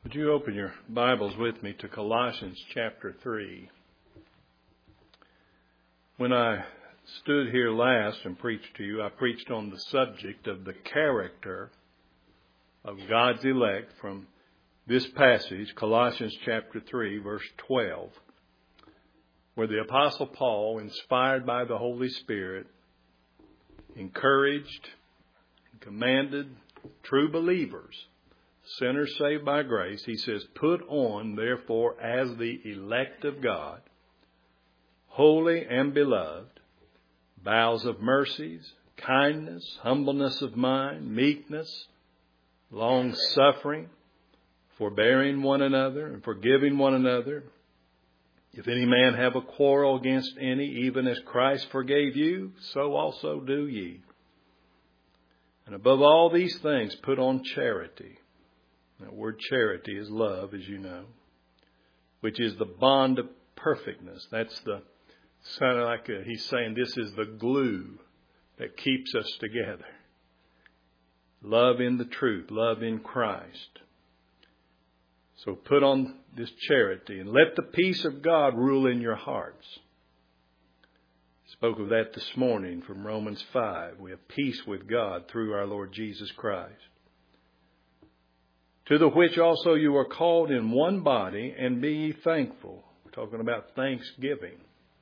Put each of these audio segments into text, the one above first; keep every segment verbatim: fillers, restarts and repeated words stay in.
Would you open your Bibles with me to Colossians chapter three? When I stood here last and preached to you, I preached on the subject of the character of God's elect from this passage, Colossians chapter three, verse twelve, where the Apostle Paul, inspired by the Holy Spirit, encouraged and commanded true believers, sinners saved by grace. He says, "Put on, therefore, as the elect of God, holy and beloved, bowels of mercies, kindness, humbleness of mind, meekness, long-suffering, forbearing one another and forgiving one another. If any man have a quarrel against any, even as Christ forgave you, so also do ye. And above all these things, put on charity." That word charity is love, as you know, which is the bond of perfectness. That's the, sounded like a, he's saying this is the glue that keeps us together. Love in the truth, love in Christ. So put on this charity and let the peace of God rule in your hearts. Spoke of that this morning from Romans five. We have peace with God through our Lord Jesus Christ. To the which also you are called in one body, and be ye thankful. We're talking about thanksgiving.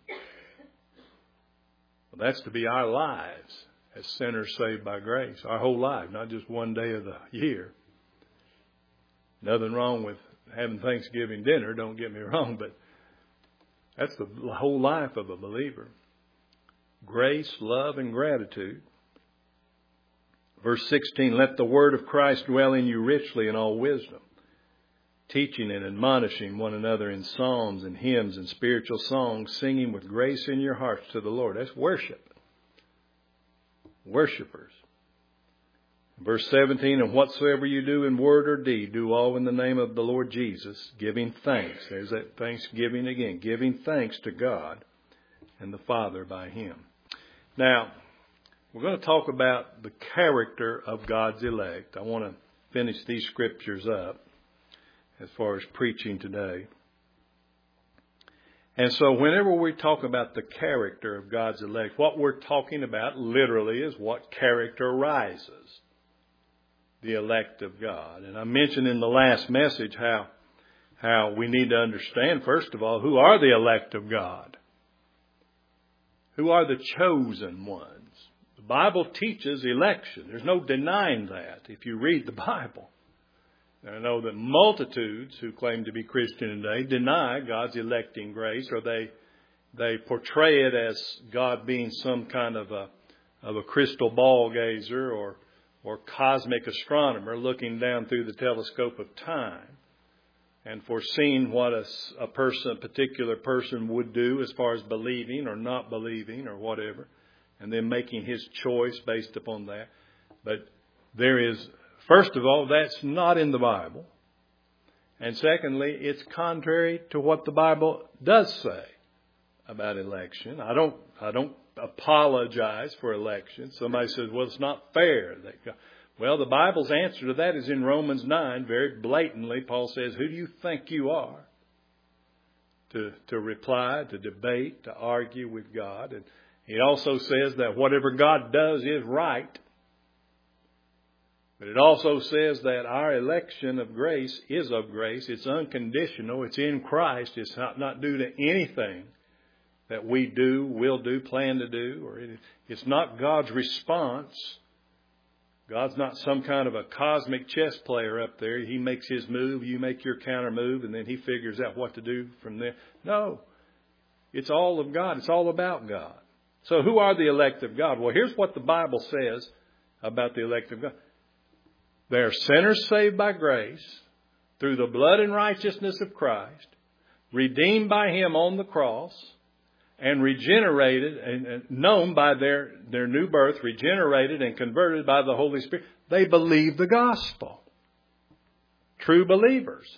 Well, that's to be our lives as sinners saved by grace. Our whole life, not just one day of the year. Nothing wrong with having Thanksgiving dinner, don't get me wrong, but that's the whole life of a believer. Grace, love, and gratitude. Verse sixteen, "Let the word of Christ dwell in you richly in all wisdom, teaching and admonishing one another in psalms and hymns and spiritual songs, singing with grace in your hearts to the Lord." That's worship. Worshippers. Verse seventeen, "And whatsoever you do in word or deed, do all in the name of the Lord Jesus, giving thanks." There's that thanksgiving again. Giving thanks to God and the Father by Him. Now, we're going to talk about the character of God's elect. I want to finish these scriptures up as far as preaching today. And so whenever we talk about the character of God's elect, what we're talking about literally is what characterizes the elect of God. And I mentioned in the last message how, how we need to understand, first of all, who are the elect of God? Who are the chosen ones? The Bible teaches election. There's no denying that if you read the Bible. And I know that multitudes who claim to be Christian today deny God's electing grace, or they they portray it as God being some kind of a of a crystal ball gazer or or cosmic astronomer looking down through the telescope of time and foreseeing what a, a person, a particular person would do as far as believing or not believing or whatever, and then making his choice based upon that. But there is, first of all, that's not in the Bible. And secondly, it's contrary to what the Bible does say about election. I don't, I don't apologize for election. Somebody says, well, it's not fair. That well, the Bible's answer to that is in Romans nine. Very blatantly, Paul says, who do you think you are to, to reply, to debate, to argue with God? And he also says that whatever God does is right. But it also says that our election of grace is of grace. It's unconditional. It's in Christ. It's not, not due to anything that we do, will do, plan to do. Or it, it's not God's response. God's not some kind of a cosmic chess player up there. He makes his move, you make your counter move, and then he figures out what to do from there. No. It's all of God. It's all about God. So who are the elect of God? Well, here's what the Bible says about the elect of God. They are sinners saved by grace through the blood and righteousness of Christ, redeemed by Him on the cross, and regenerated and known by their, their new birth, regenerated and converted by the Holy Spirit. They believe the gospel. True believers.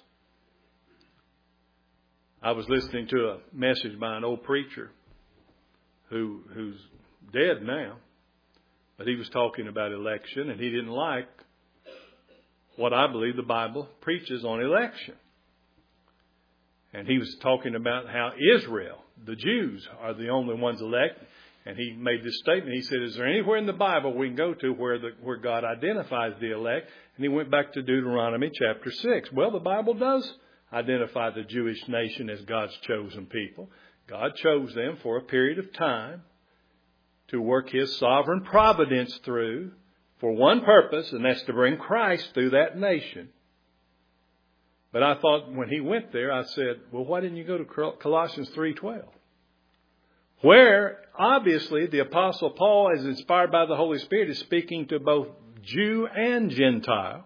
I was listening to a message by an old preacher who who's dead now, but he was talking about election, and he didn't like what I believe the Bible preaches on election. And he was talking about how Israel, the Jews, are the only ones elected. And he made this statement. He said, is there anywhere in the Bible we can go to where the, where God identifies the elect? And he went back to Deuteronomy chapter six. Well, the Bible does identify the Jewish nation as God's chosen people. God chose them for a period of time to work His sovereign providence through for one purpose, and that's to bring Christ through that nation. But I thought when he went there, I said, well, why didn't you go to Colossians three twelve? Where, obviously, the Apostle Paul, as inspired by the Holy Spirit, is speaking to both Jew and Gentile.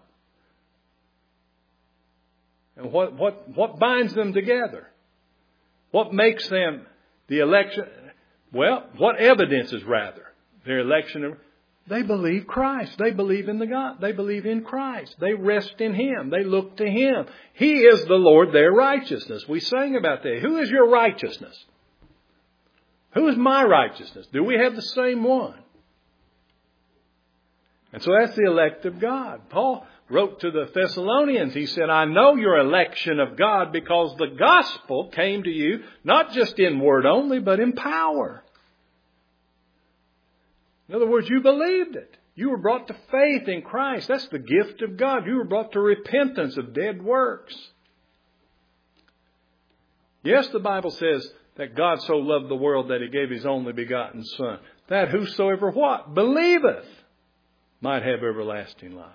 And what, what, what binds them together? What makes them the election? Well, what evidences, rather, their election? They believe Christ. They believe in the God. They believe in Christ. They rest in Him. They look to Him. He is the Lord, their righteousness. We sang about that. Who is your righteousness? Who is my righteousness? Do we have the same one? And so that's the elect of God. Paul wrote to the Thessalonians. He said, I know your election of God because the gospel came to you not just in word only, but in power. In other words, you believed it. You were brought to faith in Christ. That's the gift of God. You were brought to repentance of dead works. Yes, the Bible says that God so loved the world that He gave His only begotten Son, that whosoever what? Believeth might have everlasting life.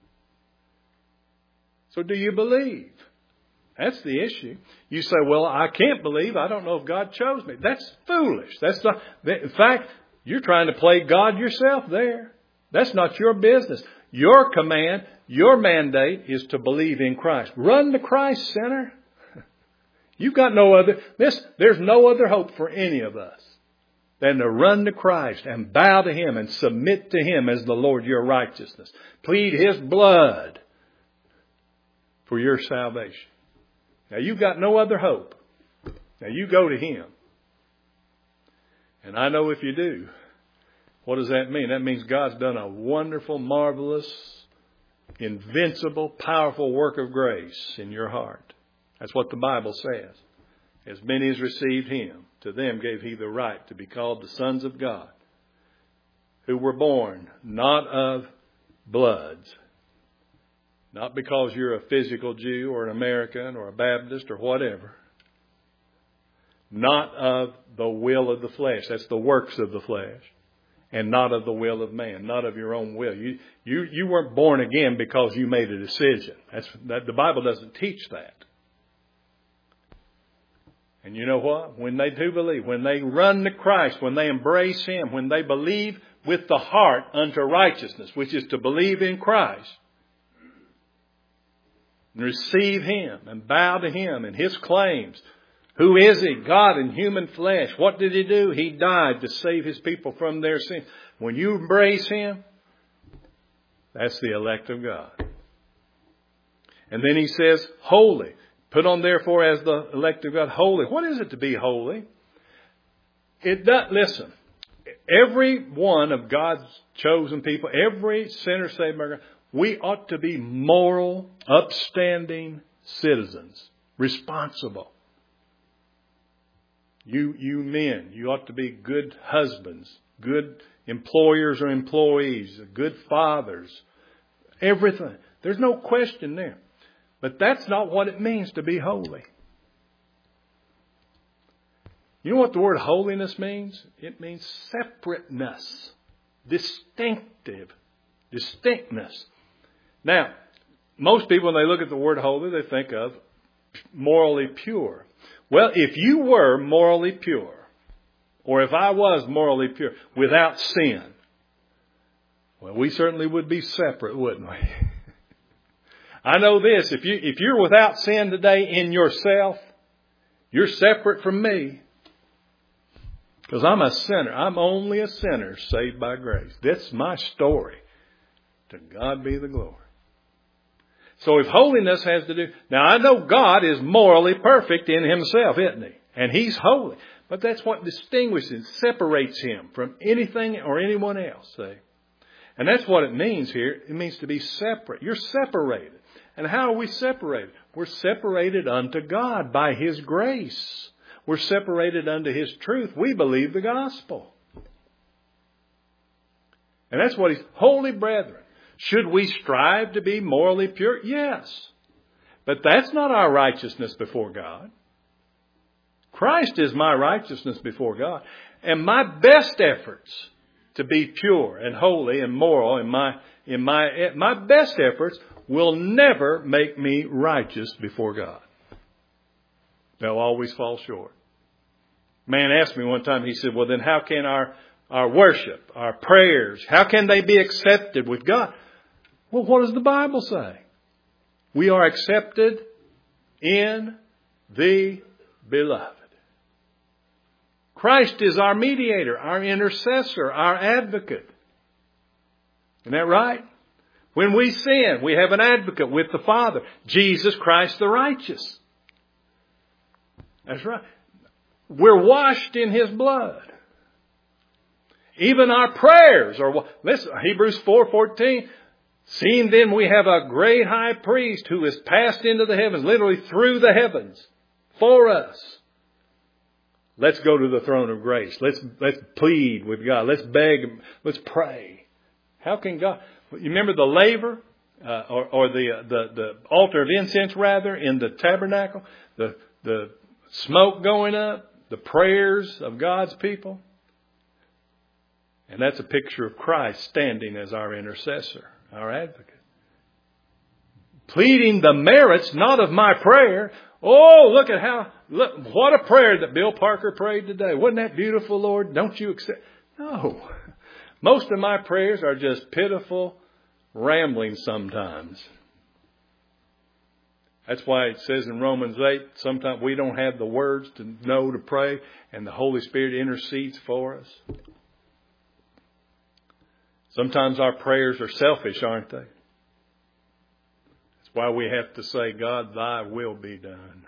So do you believe? That's the issue. You say, well, I can't believe. I don't know if God chose me. That's foolish. That's not. In fact, you're trying to play God yourself there. That's not your business. Your command, your mandate is to believe in Christ. Run to Christ, sinner. You've got no other, this, there's no other hope for any of us than to run to Christ and bow to Him and submit to Him as the Lord your righteousness. Plead His blood for your salvation. Now you've got no other hope. Now you go to Him. And I know if you do, what does that mean? That means God's done a wonderful, marvelous, invincible, powerful work of grace in your heart. That's what the Bible says. As many as received Him, to them gave He the right to be called the sons of God, who were born not of bloods, not because you're a physical Jew or an American or a Baptist or whatever, not of the will of the flesh. That's the works of the flesh. And not of the will of man, not of your own will. You you you weren't born again because you made a decision. That's that the Bible doesn't teach that. And you know what? When they do believe, when they run to Christ, when they embrace Him, when they believe with the heart unto righteousness, which is to believe in Christ, and receive Him and bow to Him and His claims. Who is He? God in human flesh. What did He do? He died to save His people from their sins. When you embrace Him, that's the elect of God. And then He says, holy. Put on therefore as the elect of God, holy. What is it to be holy? It does, listen, every one of God's chosen people, every sinner saved by God, we ought to be moral, upstanding citizens, responsible. You, you men, you ought to be good husbands, good employers or employees, good fathers, everything. There's no question there. But that's not what it means to be holy. You know what the word holiness means? It means separateness, distinctive, distinctness. Now, most people, when they look at the word holy, they think of morally pure. Well, if you were morally pure, or if I was morally pure, without sin, well, we certainly would be separate, wouldn't we? I know this, if you, if you're without sin today in yourself, you're separate from me. Because I'm a sinner. I'm only a sinner saved by grace. That's my story. To God be the glory. So if holiness has to do... Now I know God is morally perfect in Himself, isn't He? And He's holy. But that's what distinguishes, separates Him from anything or anyone else. See? And that's what it means here. It means to be separate. You're separated. And how are we separated? We're separated unto God by His grace. We're separated unto His truth. We believe the gospel. And that's what He's... Holy brethren, should we strive to be morally pure? Yes. But that's not our righteousness before God. Christ is my righteousness before God. And my best efforts to be pure and holy and moral in my, in my, my best efforts will never make me righteous before God. They'll always fall short. Man asked me one time, he said, well, then how can our, our worship, our prayers, how can they be accepted with God? Well, what does the Bible say? We are accepted in the Beloved. Christ is our mediator, our intercessor, our advocate. Isn't that right? When we sin, we have an advocate with the Father, Jesus Christ the righteous. That's right. We're washed in His blood. Even our prayers are... Listen, Hebrews four fourteen. Seeing then we have a great high priest who has passed into the heavens, literally through the heavens, for us. Let's go to the throne of grace. Let's, let's plead with God. Let's beg Him. Let's pray. How can God... You remember the laver, uh, or, or the, uh, the, the altar of incense rather, in the tabernacle? The, the smoke going up, the prayers of God's people. And that's a picture of Christ standing as our intercessor, our advocate. Pleading the merits, not of my prayer. Oh, look at how, look, what a prayer that Bill Parker prayed today. Wasn't that beautiful, Lord? Don't you accept? No. Most of my prayers are just pitiful rambling sometimes. That's why it says in Romans eight, sometimes we don't have the words to know to pray, and the Holy Spirit intercedes for us. Sometimes our prayers are selfish, aren't they? That's why we have to say, God, Thy will be done.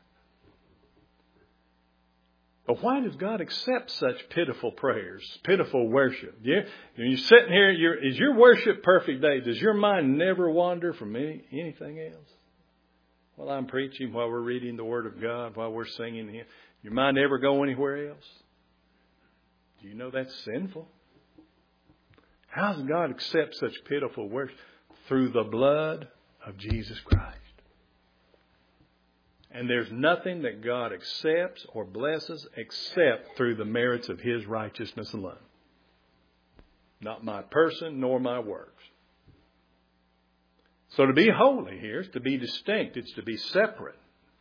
But why does God accept such pitiful prayers, pitiful worship? Yeah, you're sitting here, you're, is your worship perfect day? Does your mind never wander from any, anything else? While I'm preaching, while we're reading the Word of God, while we're singing Him, your mind ever go anywhere else? Do you know that's sinful? How does God accept such pitiful worship? Through the blood of Jesus Christ. And there's nothing that God accepts or blesses except through the merits of His righteousness alone. Not my person nor my works. So to be holy here is to be distinct. It's to be separate.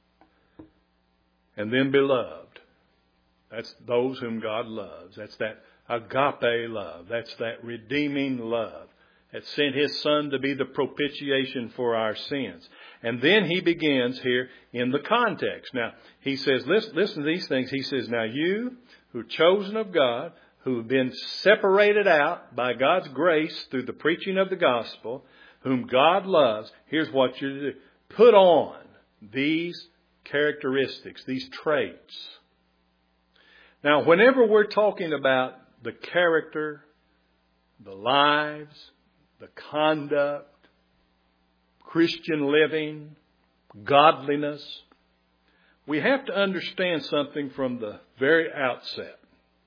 And then beloved. That's those whom God loves. That's that agape love. That's that redeeming love that sent His Son to be the propitiation for our sins. And then He begins here in the context. Now, He says, listen, listen to these things. He says, now you who are chosen of God, who have been separated out by God's grace through the preaching of the gospel, whom God loves, here's what you're to do. Put on these characteristics, these traits. Now, whenever we're talking about the character, the lives, the conduct, Christian living, godliness, we have to understand something from the very outset.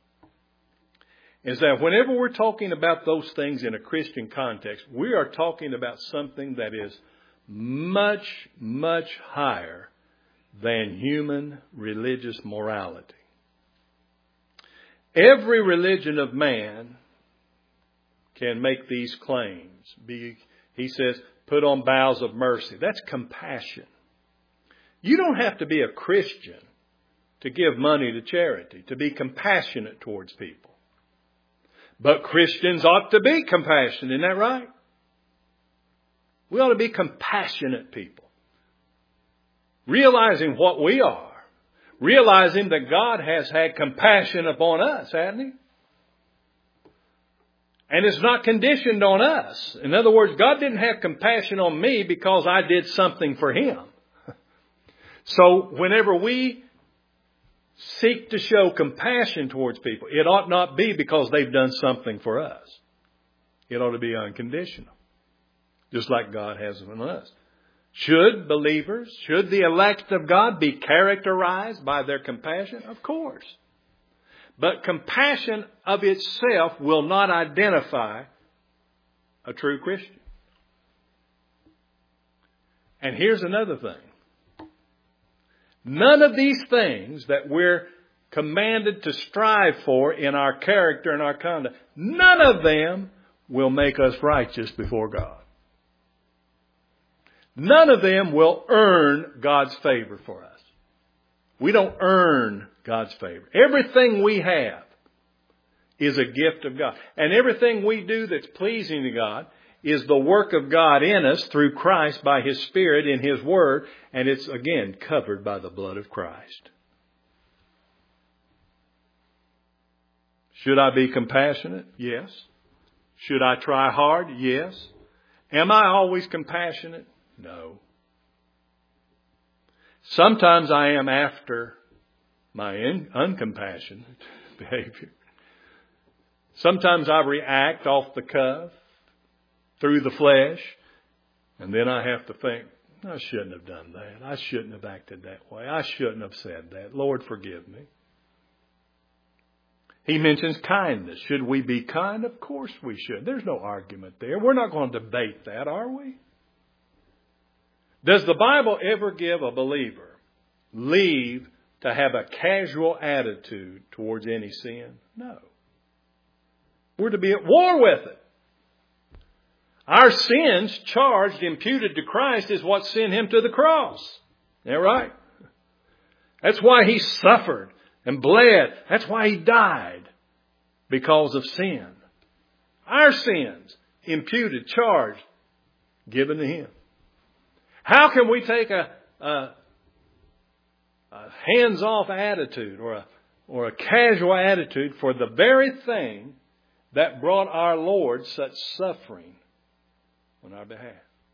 Is that whenever we're talking about those things in a Christian context, we are talking about something that is much, much higher than human religious morality. Every religion of man can make these claims. Be, he says, put on bowels of mercy. That's compassion. You don't have to be a Christian to give money to charity, to be compassionate towards people. But Christians ought to be compassionate, isn't that right? We ought to be compassionate people. Realizing what we are. Realizing that God has had compassion upon us, hasn't He? And it's not conditioned on us. In other words, God didn't have compassion on me because I did something for Him. So whenever we seek to show compassion towards people, it ought not be because they've done something for us. It ought to be unconditional, just like God has on us. Should believers, should the elect of God be characterized by their compassion? Of course. But compassion of itself will not identify a true Christian. And here's another thing. None of these things that we're commanded to strive for in our character and our conduct, none of them will make us righteous before God. None of them will earn God's favor for us. We don't earn God's favor. Everything we have is a gift of God. And everything we do that's pleasing to God is the work of God in us through Christ by His Spirit in His Word. And it's, again, covered by the blood of Christ. Should I be compassionate? Yes. Should I try hard? Yes. Am I always compassionate? No. Sometimes I am after my in, uncompassionate behavior. Sometimes I react off the cuff, through the flesh, and then I have to think, I shouldn't have done that. I shouldn't have acted that way. I shouldn't have said that. Lord, forgive me. He mentions kindness. Should we be kind? Of course we should. There's no argument there. We're not going to debate that, are we? Does the Bible ever give a believer leave to have a casual attitude towards any sin? No. We're to be at war with it. Our sins charged, imputed to Christ is what sent Him to the cross. Isn't that right? That's why He suffered and bled. That's why He died. Because of sin. Our sins, imputed, charged, given to Him. How can we take a, a, a hands-off attitude or a, or a casual attitude for the very thing that brought our Lord such suffering on our behalf?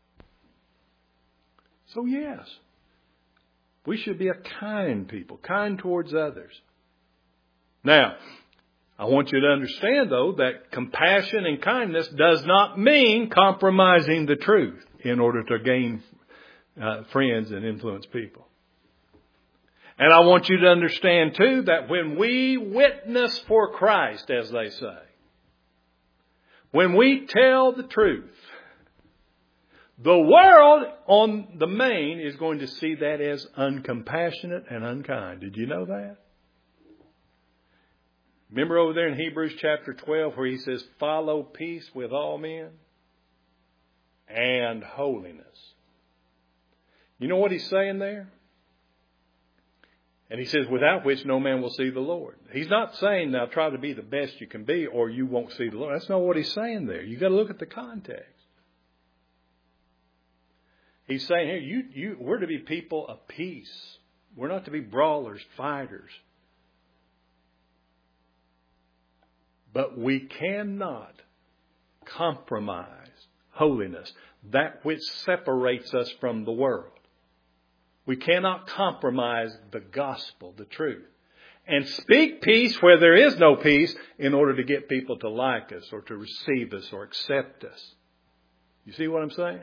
So yes, we should be a kind people, kind towards others. Now, I want you to understand, though, that compassion and kindness does not mean compromising the truth in order to gain Uh, friends and influence people. And I want you to understand too that when we witness for Christ, as they say, when we tell the truth, the world on the main is going to see that as uncompassionate and unkind. Did you know that? Remember over there in Hebrews chapter twelve where he says, follow peace with all men and holiness. You know what he's saying there? And he says, without which no man will see the Lord. He's not saying, now try to be the best you can be or you won't see the Lord. That's not what he's saying there. You've got to look at the context. He's saying here, you, you, we're to be people of peace. We're not to be brawlers, fighters. But we cannot compromise holiness, that which separates us from the world. We cannot compromise the gospel, the truth. And speak peace where there is no peace in order to get people to like us or to receive us or accept us. You see what I'm saying?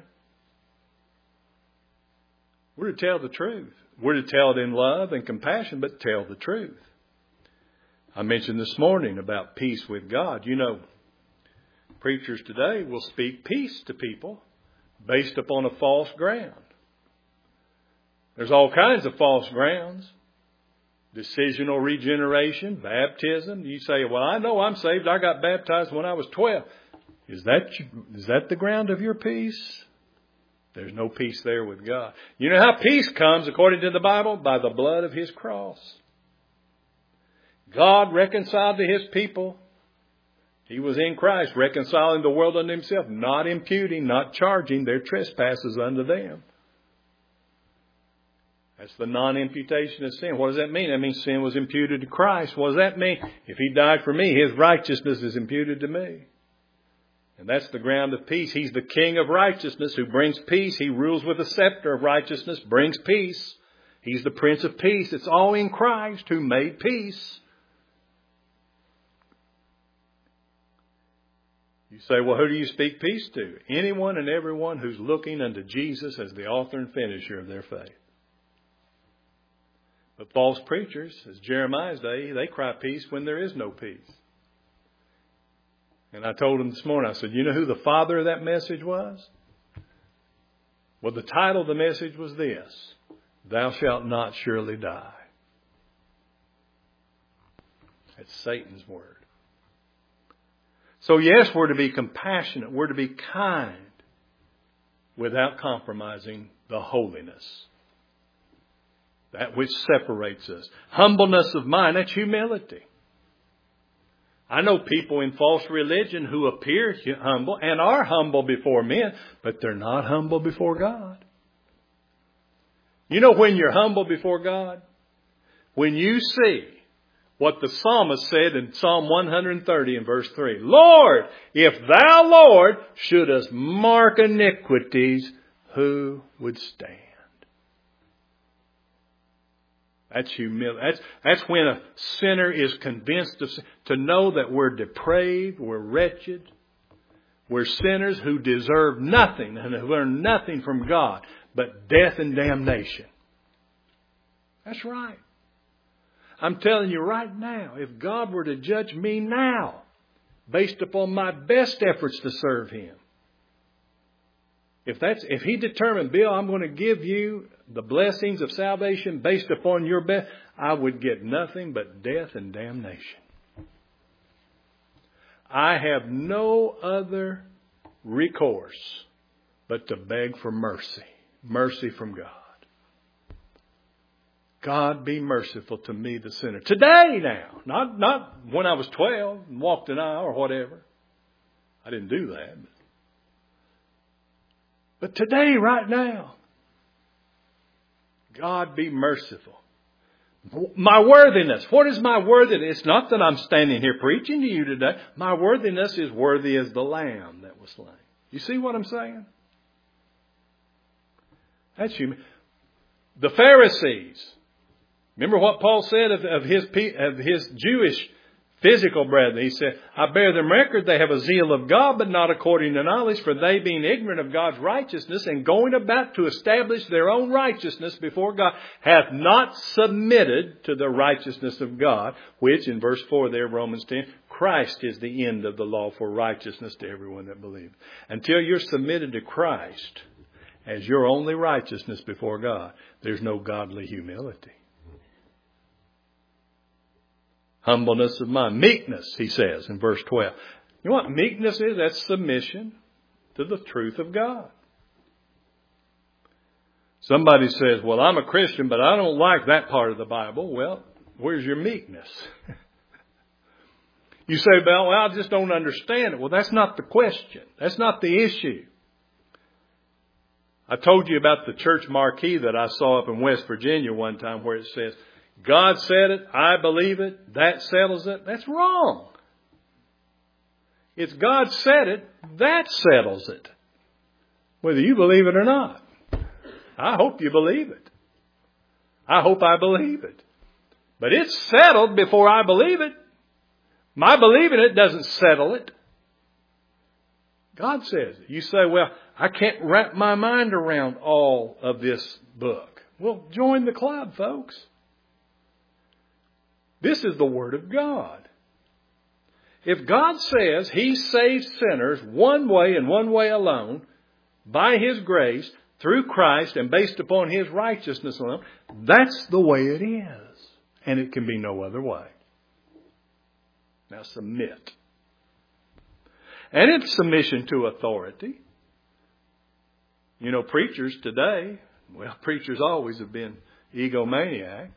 We're to tell the truth. We're to tell it in love and compassion, but tell the truth. I mentioned this morning about peace with God. You know, preachers today will speak peace to people based upon a false ground. There's all kinds of false grounds. Decisional regeneration, baptism. You say, well, I know I'm saved. I got baptized when I was twelve. Is that, is that the ground of your peace? There's no peace there with God. You know how peace comes, according to the Bible? By the blood of His cross. God reconciled to His people. He was in Christ, reconciling the world unto Himself, not imputing, not charging their trespasses unto them. That's the non-imputation of sin. What does that mean? That means sin was imputed to Christ. What does that mean? If He died for me, His righteousness is imputed to me. And that's the ground of peace. He's the King of righteousness who brings peace. He rules with a scepter of righteousness, brings peace. He's the Prince of Peace. It's all in Christ who made peace. You say, well, who do you speak peace to? Anyone and everyone who's looking unto Jesus as the author and finisher of their faith. But false preachers, as Jeremiah's day, they cry peace when there is no peace. And I told them this morning, I said, you know who the father of that message was? Well, the title of the message was this: Thou shalt not surely die. That's Satan's word. So yes, we're to be compassionate. We're to be kind without compromising the holiness. That which separates us. Humbleness of mind, that's humility. I know people in false religion who appear humble and are humble before men, but they're not humble before God. You know when you're humble before God? When you see what the psalmist said in Psalm one thirty in verse three. Lord, if thou, Lord, shouldest mark iniquities, who would stand? That's humility. That's, that's when a sinner is convinced of, to know that we're depraved, we're wretched, we're sinners who deserve nothing and have learned nothing from God but death and damnation. That's right. I'm telling you right now, if God were to judge me now, based upon my best efforts to serve Him, if that's if He determined, Bill, I'm going to give you the blessings of salvation based upon your best, I would get nothing but death and damnation. I have no other recourse but to beg for mercy, mercy from God. God, be merciful to me, the sinner. Today now. Not, not when I was twelve and walked an aisle or whatever. I didn't do that. But today, right now. God, be merciful. My worthiness. What is my worthiness? It's not that I'm standing here preaching to you today. My worthiness is worthy as the lamb that was slain. You see what I'm saying? That's human. The Pharisees. Remember what Paul said of, of his of his Jewish physical brethren. He said, I bear them record, they have a zeal of God, but not according to knowledge, for they being ignorant of God's righteousness and going about to establish their own righteousness before God, hath not submitted to the righteousness of God, which in verse four there, Romans ten, Christ is the end of the law for righteousness to everyone that believes. Until you're submitted to Christ as your only righteousness before God, there's no godly humility. Humbleness of mind. Meekness, he says in verse twelve. You know what meekness is? That's submission to the truth of God. Somebody says, well, I'm a Christian, but I don't like that part of the Bible. Well, where's your meekness? You say, well, I just don't understand it. Well, that's not the question. That's not the issue. I told you about the church marquee that I saw up in West Virginia one time where it says, God said it, I believe it, that settles it. That's wrong. It's God said it, that settles it. Whether you believe it or not. I hope you believe it. I hope I believe it. But it's settled before I believe it. My believing it doesn't settle it. God says it. You say, well, I can't wrap my mind around all of this book. Well, join the club, folks. This is the Word of God. If God says He saves sinners one way and one way alone, by His grace, through Christ, and based upon His righteousness alone, that's the way it is. And it can be no other way. Now submit. And it's submission to authority. You know, preachers today, well, preachers always have been egomaniacs.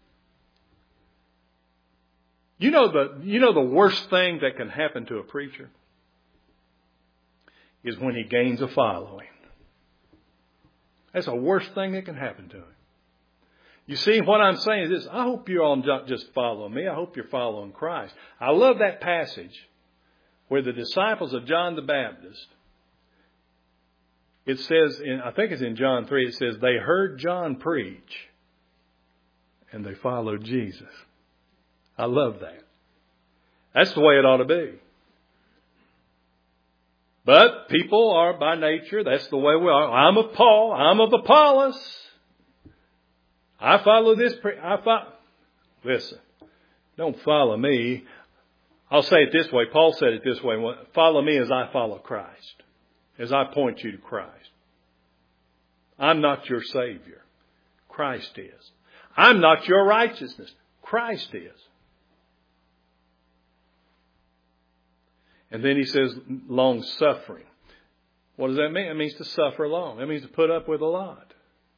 You know the you know the worst thing that can happen to a preacher is when he gains a following. That's the worst thing that can happen to him. You see, what I'm saying is this: I hope you all don't just follow me. I hope you're following Christ. I love that passage where the disciples of John the Baptist, it says, in, I think it's in John three, it says, they heard John preach and they followed Jesus. I love that. That's the way it ought to be. But people are by nature, that's the way we are. I'm of Paul, I'm of Apollos. I follow this, pre- I follow. Listen, don't follow me. I'll say it this way. Paul said it this way. Follow me as I follow Christ. As I point you to Christ. I'm not your Savior. Christ is. I'm not your righteousness. Christ is. And then he says long suffering. What does that mean? It means to suffer long. It means to put up with a lot.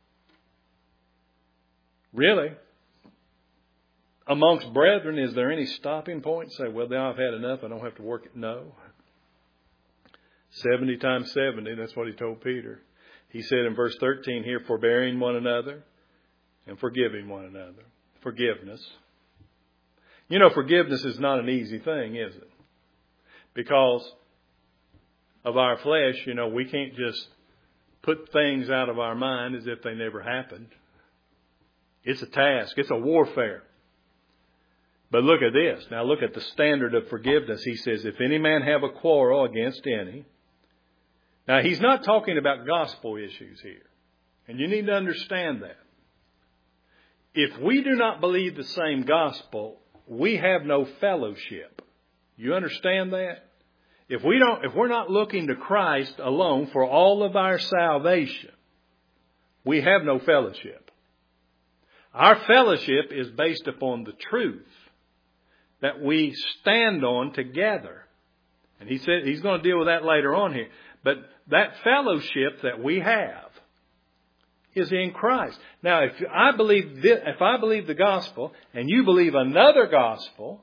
Really? Amongst brethren, is there any stopping point? Say, well, now I've had enough. I don't have to work it. No. seventy times seventy, that's what he told Peter. He said in verse thirteen here, forbearing one another and forgiving one another. Forgiveness. You know, forgiveness is not an easy thing, is it? Because of our flesh, you know, we can't just put things out of our mind as if they never happened. It's a task. It's a warfare. But look at this. Now look at the standard of forgiveness. He says, if any man have a quarrel against any. Now he's not talking about gospel issues here. And you need to understand that. If we do not believe the same gospel, we have no fellowship. You understand that? If we don't, if we're not looking to Christ alone for all of our salvation, we have no fellowship. Our fellowship is based upon the truth that we stand on together. And he said he's going to deal with that later on here. But that fellowship that we have is in Christ. Now, if I believe this, if I believe the gospel and you believe another gospel,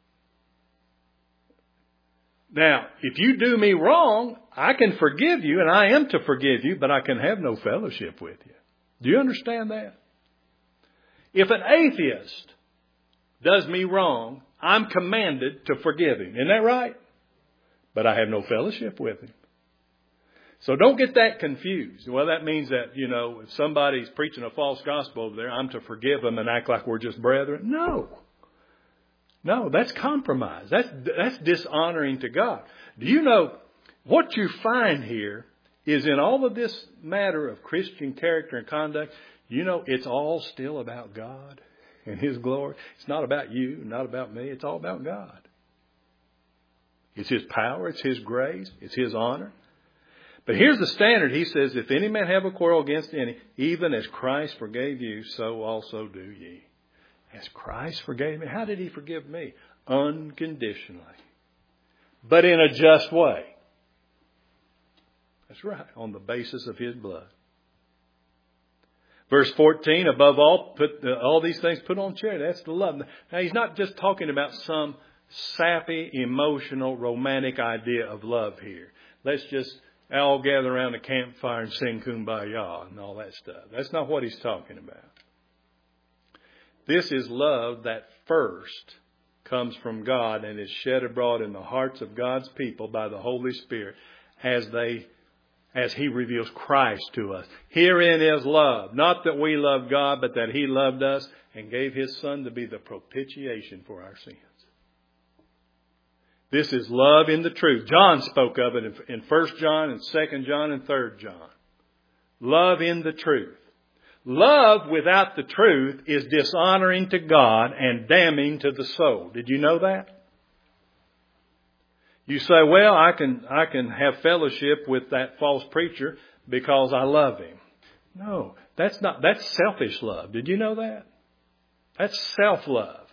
now, if you do me wrong, I can forgive you and I am to forgive you, but I can have no fellowship with you. Do you understand that? If an atheist does me wrong, I'm commanded to forgive him. Isn't that right? But I have no fellowship with him. So don't get that confused. Well, that means that, you know, if somebody's preaching a false gospel over there, I'm to forgive them and act like we're just brethren. No. No, that's compromise. That's, that's dishonoring to God. Do you know what you find here is in all of this matter of Christian character and conduct, you know, it's all still about God and His glory. It's not about you, not about me. It's all about God. It's His power. It's His grace. It's His honor. But here's the standard. He says, if any man have a quarrel against any, even as Christ forgave you, so also do ye. As Christ forgave me. How did He forgive me? Unconditionally. But in a just way. That's right. On the basis of His blood. Verse fourteen, above all, put uh, all these things put on charity. That's the love. Now, he's not just talking about some sappy, emotional, romantic idea of love here. Let's just all gather around a campfire and sing Kumbaya and all that stuff. That's not what he's talking about. This is love that first comes from God and is shed abroad in the hearts of God's people by the Holy Spirit as they, as He reveals Christ to us. Herein is love. Not that we love God, but that He loved us and gave His Son to be the propitiation for our sins. This is love in the truth. John spoke of it in First John and Second John and Third John. Love in the truth. Love without the truth is dishonoring to God and damning to the soul. Did you know that? You say, well, I can, I can have fellowship with that false preacher because I love him. No, that's not, that's selfish love. Did you know that? That's self-love.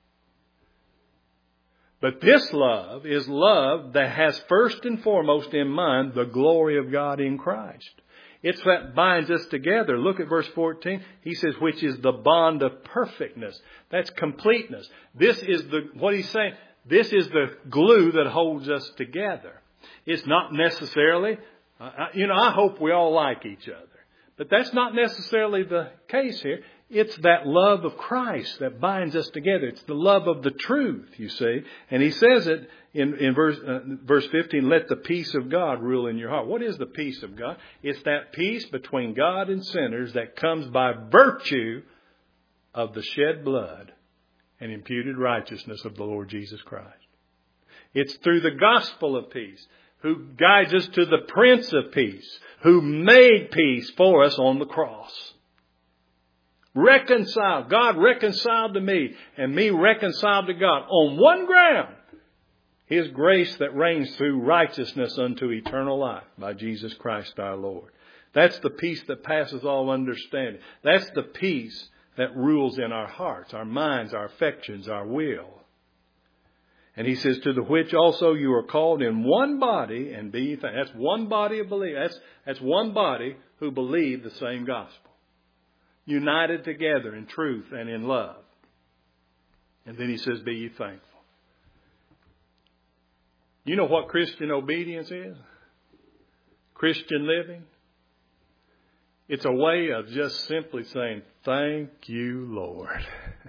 But this love is love that has first and foremost in mind the glory of God in Christ. It's that binds us together. Look at verse fourteen. He says, which is the bond of perfectness. That's completeness. This is the, what he's saying, this is the glue that holds us together. It's not necessarily, uh, you know, I hope we all like each other. But that's not necessarily the case here. It's that love of Christ that binds us together. It's the love of the truth, you see. And he says it in, in verse, uh, verse fifteen, let the peace of God rule in your heart. What is the peace of God? It's that peace between God and sinners that comes by virtue of the shed blood and imputed righteousness of the Lord Jesus Christ. It's through the gospel of peace. who guides us to the Prince of Peace, who made peace for us on the cross. Reconciled. God reconciled to me and me reconciled to God on one ground. His grace that reigns through righteousness unto eternal life by Jesus Christ our Lord. That's the peace that passes all understanding. That's the peace that rules in our hearts, our minds, our affections, our will. And he says, to the which also you are called in one body and be ye thankful. That's one body of believers. That's, that's one body who believe the same gospel. United together in truth and in love. And then he says, be ye thankful. You know what Christian obedience is? Christian living? It's a way of just simply saying, thank you, Lord.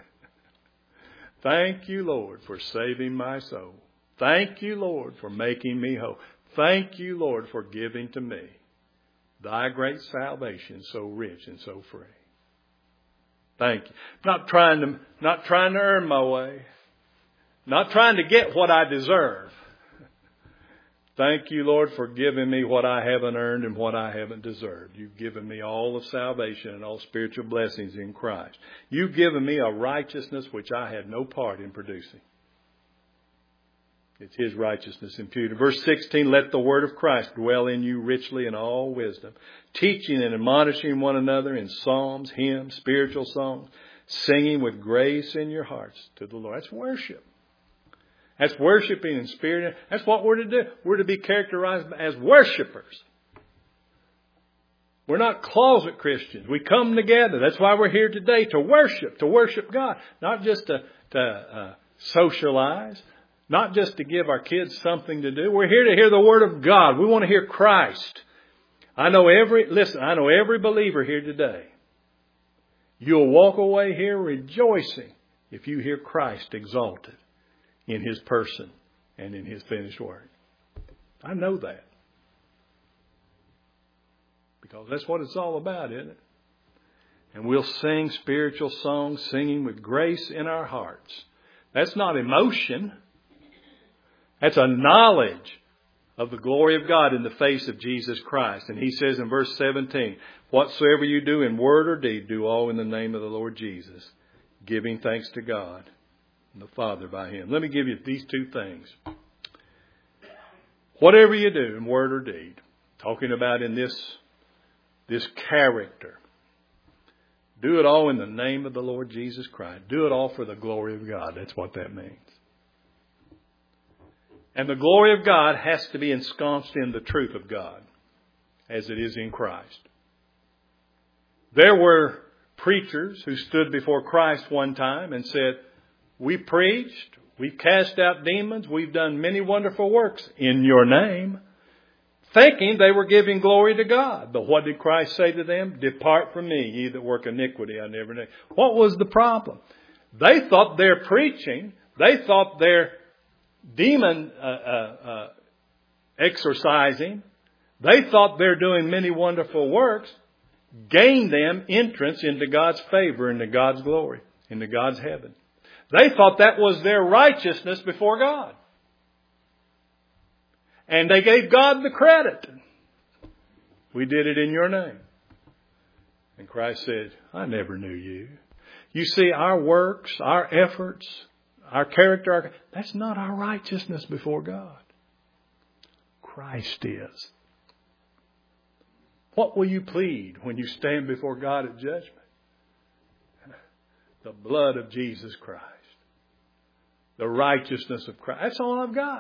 Thank you, Lord, for saving my soul. Thank you, Lord, for making me whole. Thank you, Lord, for giving to me thy great salvation so rich and so free. Thank you. Not trying to, not trying to earn my way. Not trying to get what I deserve. Thank you, Lord, for giving me what I haven't earned and what I haven't deserved. You've given me all of salvation and all spiritual blessings in Christ. You've given me a righteousness which I had no part in producing. It's His righteousness imputed. Verse sixteen, let the word of Christ dwell in you richly in all wisdom, teaching and admonishing one another in psalms, hymns, spiritual songs, singing with grace in your hearts to the Lord. That's worship. That's worshiping in spirit. That's what we're to do. We're to be characterized as worshipers. We're not closet Christians. We come together. That's why we're here today, to worship, to worship God. Not just to, to uh, socialize. Not just to give our kids something to do. We're here to hear the Word of God. We want to hear Christ. I know every, listen, I know every believer here today. You'll walk away here rejoicing if you hear Christ exalted in His person and in His finished work. I know that. Because that's what it's all about, isn't it? And we'll sing spiritual songs, singing with grace in our hearts. That's not emotion. That's a knowledge of the glory of God in the face of Jesus Christ. And He says in verse seventeen, whatsoever you do in word or deed, do all in the name of the Lord Jesus, giving thanks to God and the Father by Him. Let me give you these two things. Whatever you do in word or deed, talking about in this, this character, do it all in the name of the Lord Jesus Christ. Do it all for the glory of God. That's what that means. And the glory of God has to be ensconced in the truth of God, as it is in Christ. There were preachers who stood before Christ one time and said, we preached, we've cast out demons, we've done many wonderful works in your name, thinking they were giving glory to God. But what did Christ say to them? Depart from me, ye that work iniquity, I never knew. What was the problem? They thought their preaching, they thought their demon uh, uh, uh, exorcising, they thought they're doing many wonderful works, gained them entrance into God's favor, into God's glory, into God's heaven. They thought that was their righteousness before God. And they gave God the credit. We did it in your name. And Christ said, I never knew you. You see, our works, our efforts, our character, our, that's not our righteousness before God. Christ is. What will you plead when you stand before God at judgment? The blood of Jesus Christ. The righteousness of Christ. That's all I've got.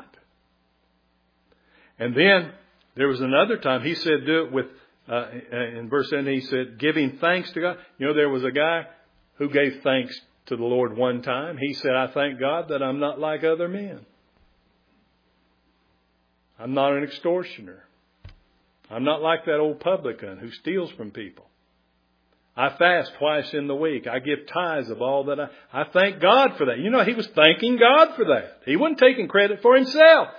And then there was another time he said, do it with, uh, in verse seven, he said, giving thanks to God. You know, there was a guy who gave thanks to the Lord one time. He said, I thank God that I'm not like other men. I'm not an extortioner. I'm not like that old publican who steals from people. I fast twice in the week. I give tithes of all that I... I thank God for that. You know, he was thanking God for that. He wasn't taking credit for himself.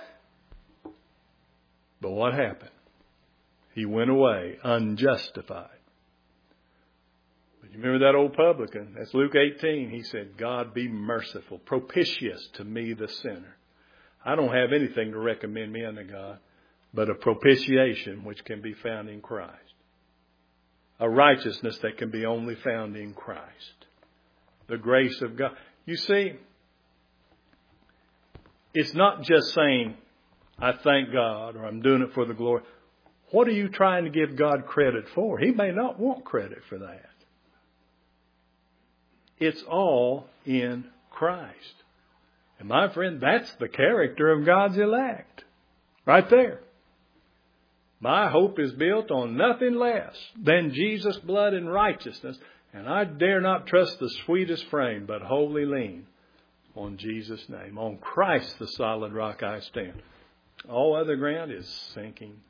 But what happened? He went away unjustified. But you remember that old publican? That's Luke eighteen. He said, God be merciful, propitious to me the sinner. I don't have anything to recommend me unto God. but a propitiation which can be found in Christ. A righteousness that can be only found in Christ. The grace of God. You see, it's not just saying, I thank God, or I'm doing it for the glory. What are you trying to give God credit for? He may not want credit for that. It's all in Christ. And my friend, that's the character of God's elect. Right there. My hope is built on nothing less than Jesus' blood and righteousness. And I dare not trust the sweetest frame, but wholly lean on Jesus' name. On Christ, the solid rock I stand. All other ground is sinking